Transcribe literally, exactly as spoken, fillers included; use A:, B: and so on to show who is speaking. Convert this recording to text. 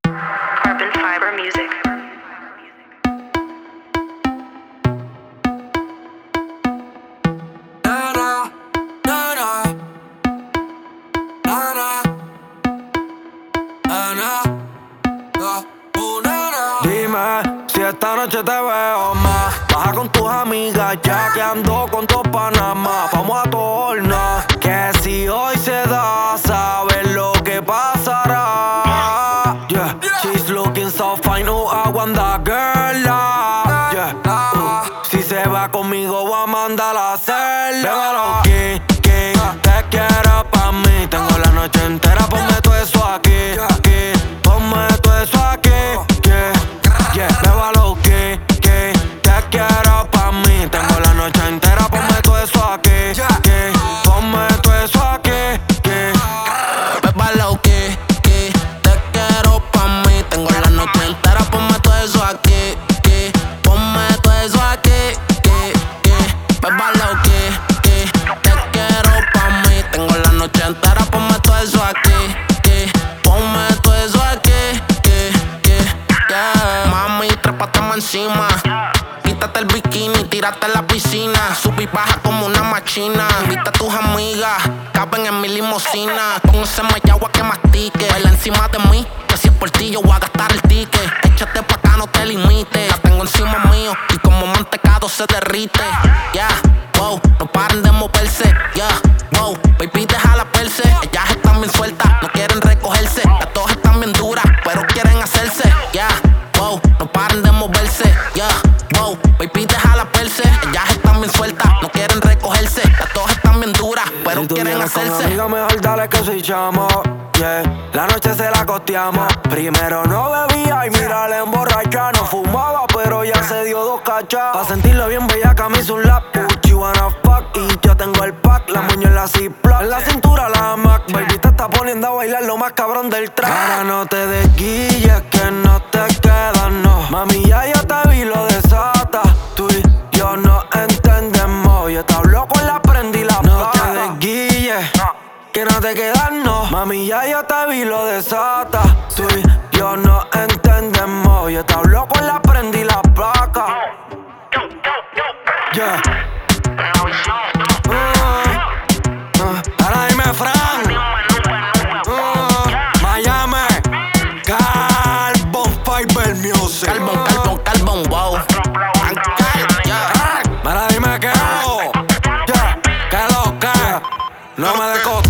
A: Carbon Fiber Music.
B: Dime si esta noche te veo más. Baja con tus amigas ya que ando con tus Panamá. Vamos a tornar, que si hoy se da, sabes lo que pasará. Yeah, she's looking so fine, oh I want that girl. Yeah, uh, si se va conmigo voy a mandar a hacerla. Déjalo que, que te quiero pa' mí. Tengo la noche entera, ponme todo eso aquí, aquí. Ponme todo eso aquí. Yeah, me va lo que, que te quiero pa' mí. Tengo la noche entera, ponme todo eso aquí, que ponme todo eso aquí, que
C: me va lo que, que te quiero pa' mí. Tengo la noche entera, ponme todo eso aquí, que ponme todo eso aquí, que, que me va lo que, que te quiero pa' mí. Tengo la noche entera, ponme todo eso aquí, que ponme todo eso aquí, que, que, yeah. Mami, trépate más encima. Quítate el bikini, tírate a la piscina. Sub y baja como una machina. Invita a tus amigas, caben en mi limusina. Con ese mayagua que mastique. Baila encima de mí, que si es por ti yo voy a gastar el ticket. Échate pa' acá, no te limites. La tengo encima mío y como mantecado se derrite. Yeah, wow, no paren de moverse. Yeah, wow, baby, déjala verse. Ellas están bien sueltas, no quieren recogerse. Las dos están bien duras, pero quieren hacerse. Yeah, wow, no paren de moverse. Yeah, wow, baby, déjala verse. Ellas están bien sueltas, no quieren recogerse. Las dos están bien duras, pero
B: si tú
C: quieren
B: vienes con
C: hacerse.
B: amiga, mejor dale que soy chamo. Yeah, la noche se la costeamos. Primero no bebía y mira la emborracha. No fumaba, pero ya se dio dos cachas. Pa' sentirlo bien bellaca me hizo un lap. She wanna fuck y yo tengo el pack. La moño en la Ziploc, en la cintura la Mac. Baby, te está poniendo a bailar lo más cabrón del track. Ahora no te desguilles que no te quedas, no. Mami, ya yo te vi, lo desata. Tú y yo no entendemos. Yo te hablo con la prenda y la no placa. No te desguilles que no te quedas, no. Mami, ya yo te vi, lo desata. Tú y yo no entendemos. Yo te hablo con la prenda y la placa. Yeah. Uh, uh, ahora dime Fran. Uh, Miami. Carbon Fiber Music.
C: Carbon, carbon, carbon, wow.
B: Ahora dime qué hago. Yeah. Que lo que no me decote.